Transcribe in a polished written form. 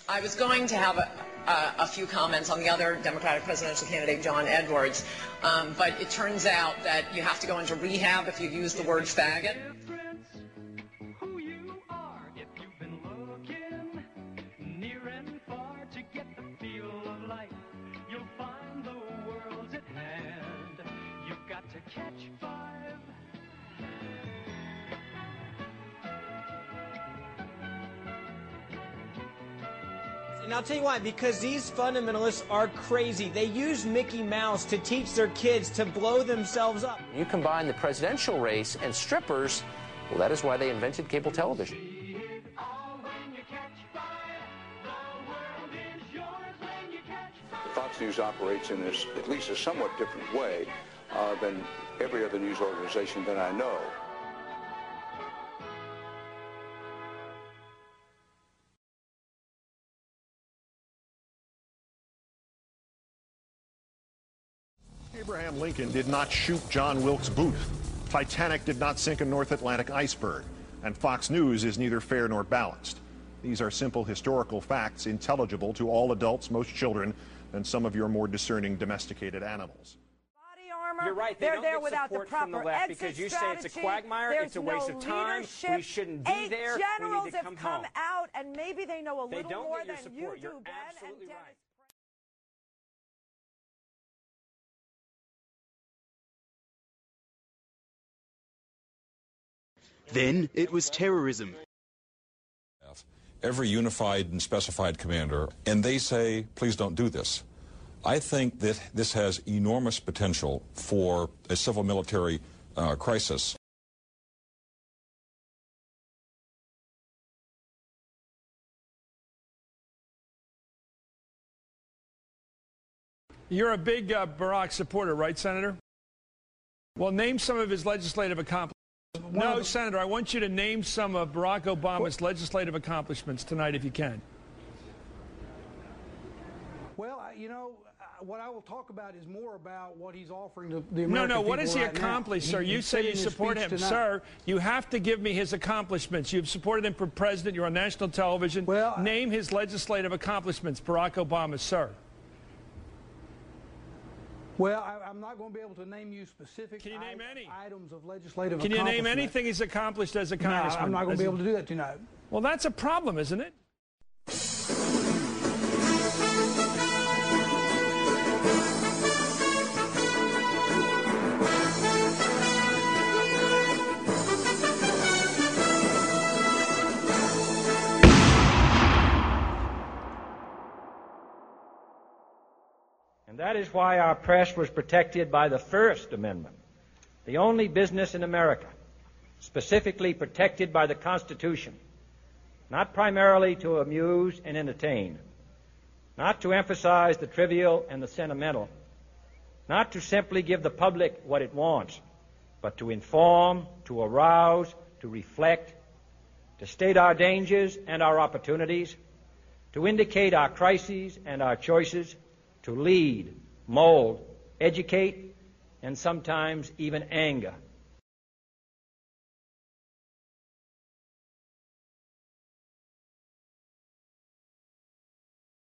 I was going to have a few comments on the other Democratic presidential candidate, John Edwards, but it turns out that you have to go into rehab if you use the word faggot. And I'll tell you why, because these fundamentalists are crazy. They use Mickey Mouse to teach their kids to blow themselves up. You combine the presidential race and strippers, well, that is why they invented cable television. Fox News operates in this, at least a somewhat different way than every other news organization that I know. Abraham Lincoln did not shoot John Wilkes Booth. Titanic did not sink a North Atlantic iceberg. And Fox News is neither fair nor balanced. These are simple historical facts intelligible to all adults, most children, and some of your more discerning domesticated animals. Body armor. You're right. They're there without the from the proper left exit because you strategy. say it's a quagmire. There's It's a waste no of time. leadership. We shouldn't be there. 8 generals we need to have come home. out, and maybe they know a They little don't more get your than support. you do, You're Ben. absolutely And Dennis. right. Then it was terrorism. Every unified and specified commander, and they say, please don't do this. I think that this has enormous potential for a civil military crisis. You're a big Barack supporter, right, Senator? Well, name some of his legislative accomplishments. No, Senator, I want you to name some of Barack Obama's legislative accomplishments tonight, if you can. Well, you know, what I will talk about is more about what he's offering to the American people. No, what has he right accomplished, now. sir? You say you support him. Sir, you have to give me his accomplishments. You've supported him for president. You're on national television. Well, name his legislative accomplishments, Barack Obama, sir. Well, I'm not going to be able to name you specific items of legislative accomplishment. Can you name anything he's accomplished as a congressman? No, I'm not going to be able to do that tonight. Well, that's a problem, isn't it? And that is why our press was protected by the First Amendment, the only business in America specifically protected by the Constitution, not primarily to amuse and entertain, not to emphasize the trivial and the sentimental, not to simply give the public what it wants, but to inform, to arouse, to reflect, to state our dangers and our opportunities, to indicate our crises and our choices, to lead, mold, educate, and sometimes even anger